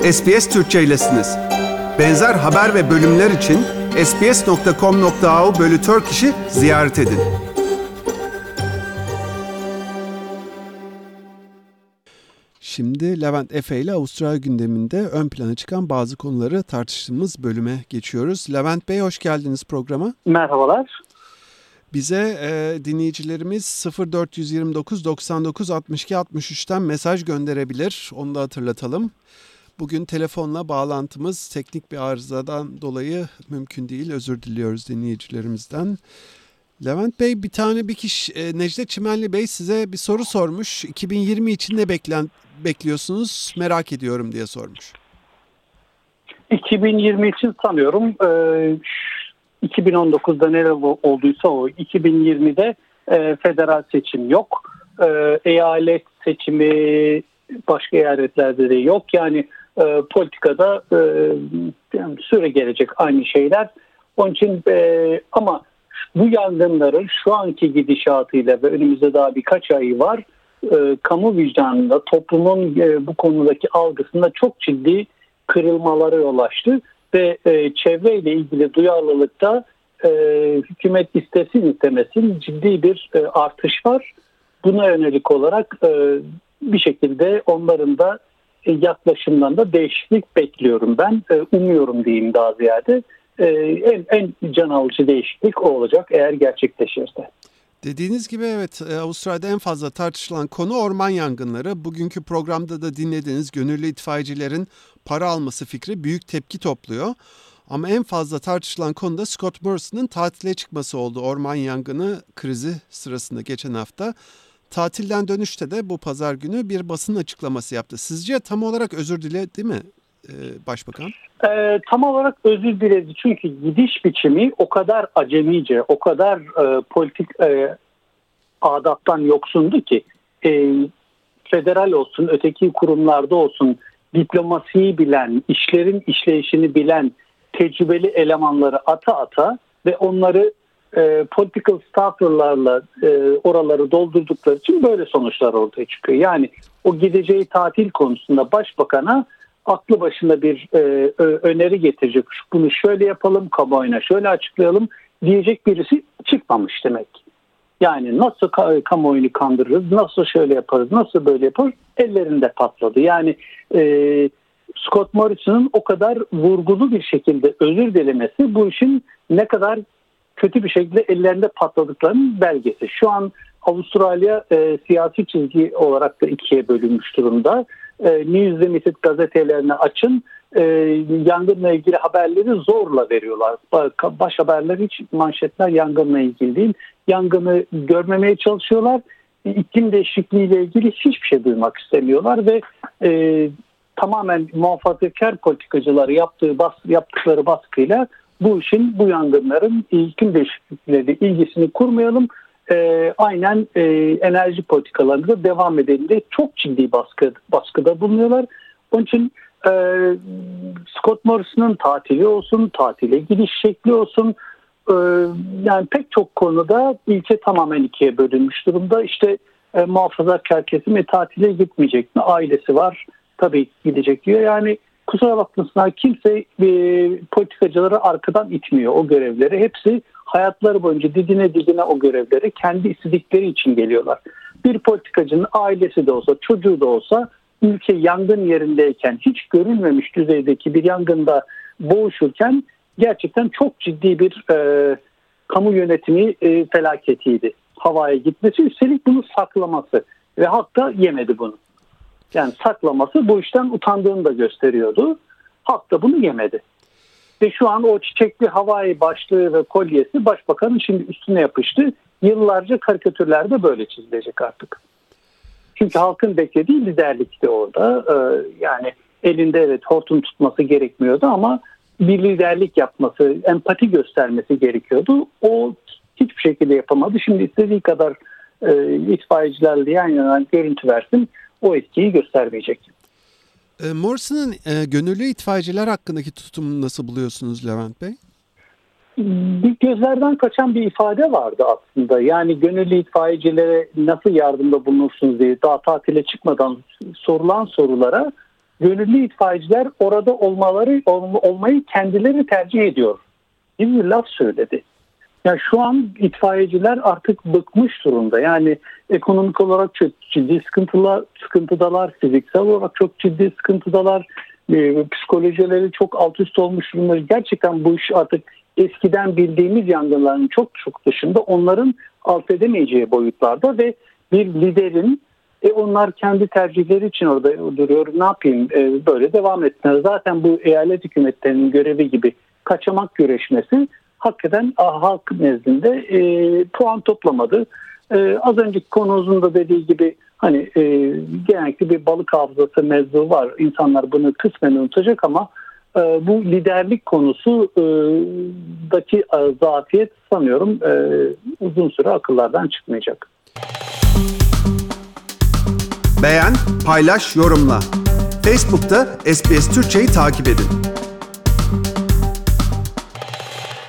SBS Türkçe'ylesiniz. Benzer haber ve bölümler için sbs.com.au/Turkish'i ziyaret edin. Şimdi Levent Efe ile Avustralya gündeminde ön plana çıkan bazı konuları tartıştığımız bölüme geçiyoruz. Levent Bey, hoş geldiniz programa. Merhabalar. Bize dinleyicilerimiz 0429 99 62 63'ten mesaj gönderebilir. Onu da hatırlatalım. Bugün telefonla bağlantımız teknik bir arızadan dolayı mümkün değil. Özür diliyoruz dinleyicilerimizden. Levent Bey, bir kişi Necdet Çimenli Bey size bir soru sormuş. 2020 için ne bekliyorsunuz, merak ediyorum diye sormuş. 2020 için sanıyorum 2019'da neler olduysa o 2020'de federal seçim yok. Eyalet seçimi başka eyaletlerde de yok. Yani politikada yani süre gelecek aynı şeyler. Onun için ama bu yangınların şu anki gidişatıyla ve önümüzde daha birkaç ay var, kamu vicdanında, toplumun bu konudaki algısında çok ciddi kırılmalara yol açtı ve çevreyle ilgili duyarlılıkta hükümet istesin istemesin ciddi bir artış var. Buna yönelik olarak bir şekilde onların da yaklaşımlarında değişiklik bekliyorum ben. Umuyorum diyeyim daha ziyade. En can alıcı değişiklik o olacak eğer gerçekleşirse. Dediğiniz gibi evet, Avustralya'da en fazla tartışılan konu orman yangınları. Bugünkü programda da dinlediğiniz gönüllü itfaiyecilerin para alması fikri büyük tepki topluyor. Ama en fazla tartışılan konu da Scott Morrison'ın tatile çıkması oldu. Orman yangını krizi sırasında geçen hafta. Tatilden dönüşte de bu pazar günü bir basın açıklaması yaptı. Sizce tam olarak özür diledi mi Başbakan? Tam olarak özür diledi. Çünkü gidiş biçimi o kadar acemice, o kadar politik adaptan yoksundu ki federal olsun, öteki kurumlarda olsun diplomasiyi bilen, işlerin işleyişini bilen tecrübeli elemanları ata ve onları political stafferlarla oraları doldurdukları için böyle sonuçlar ortaya çıkıyor. Yani o gideceği tatil konusunda başbakana aklı başında bir öneri getirecek. Bunu şöyle yapalım, kamuoyuna şöyle açıklayalım diyecek birisi çıkmamış demek. Yani nasıl kamuoyunu kandırırız, nasıl şöyle yaparız, nasıl böyle yaparız ellerinde patladı. Yani Scott Morrison'ın o kadar vurgulu bir şekilde özür dilemesi bu işin ne kadar kötü bir şekilde ellerinde patladıklarının belgesi. Şu an Avustralya siyasi çizgi olarak da ikiye bölünmüş durumda. News Limited gazetelerine açın, yangınla ilgili haberleri zorla veriyorlar. Baş haberler hiç manşetler yangınla ilgili değil. Yangını görmemeye çalışıyorlar. İklim değişikliğiyle ilgili hiçbir şey duymak istemiyorlar ve tamamen muhafazakar politikacıları yaptıkları baskıyla bu yangınların iklim değişikliğiyle ilgisini kurmayalım. Aynen enerji politikalarında devam edelim diye çok ciddi baskıda bulunuyorlar. Onun için Scott Morrison'ın tatili olsun, tatile gidiş şekli olsun, yani pek çok konuda ülke tamamen ikiye bölünmüş durumda. İşte muhafazakar kesim tatile gitmeyecek mi? Ailesi var, tabii gidecek diyor. Yani kusura bakmasınlar, kimse politikacıları arkadan itmiyor o görevleri. Hepsi hayatları boyunca didine o görevlere kendi istedikleri için geliyorlar. Bir politikacının ailesi de olsa, çocuğu da olsa ülke yangın yerindeyken hiç görülmemiş düzeydeki bir yangında boğuşurken gerçekten çok ciddi bir kamu yönetimi felaketiydi. Havaya gitmesi, üstelik bunu saklaması ve halk da yemedi bunu. Yani saklaması bu işten utandığını da gösteriyordu. Halk da bunu yemedi. Ve şu an o çiçekli havai başlığı ve kolyesi başbakanın şimdi üstüne yapıştı. Yıllarca karikatürlerde böyle çizilecek artık. Çünkü halkın beklediği liderlikti orada. Yani elinde evet hortum tutması gerekmiyordu ama bir liderlik yapması, empati göstermesi gerekiyordu. O hiçbir şekilde yapamadı. Şimdi istediği kadar itfaiyecilerle yan yana görüntü versin, o etkiyi göstermeyecek. Morrison'ın gönüllü itfaiyeciler hakkındaki tutumunu nasıl buluyorsunuz Levent Bey? Bir gözlerden kaçan bir ifade vardı aslında. Yani gönüllü itfaiyecilere nasıl yardımda bulunursunuz diye daha tatile çıkmadan sorulan sorulara gönüllü itfaiyeciler orada olmayı kendileri tercih ediyor gibi bir laf söyledi. Yani şu an itfaiyeciler artık bıkmış durumda. Yani ekonomik olarak çok ciddi sıkıntıdalar, fiziksel olarak çok ciddi sıkıntıdalar, psikolojileri çok alt üst olmuş durumda. Gerçekten bu iş artık eskiden bildiğimiz yangınların çok çok dışında, onların alt edemeyeceği boyutlarda ve bir liderin onlar kendi tercihleri için orada duruyor. Ne yapayım? Böyle devam etsinler. Zaten bu eyalet hükümetlerinin görevi gibi kaçamak güreşmesi hakikaten halk nezdinde puan toplamadı. Az önceki konumuzun da dediği gibi hani genellikle bir balık hafızası mevzu var. İnsanlar bunu kısmen unutacak ama bu liderlik konusundaki zafiyet sanıyorum uzun süre akıllardan çıkmayacak. Beğen, paylaş, yorumla. Facebook'ta SBS Türkçe'yi takip edin.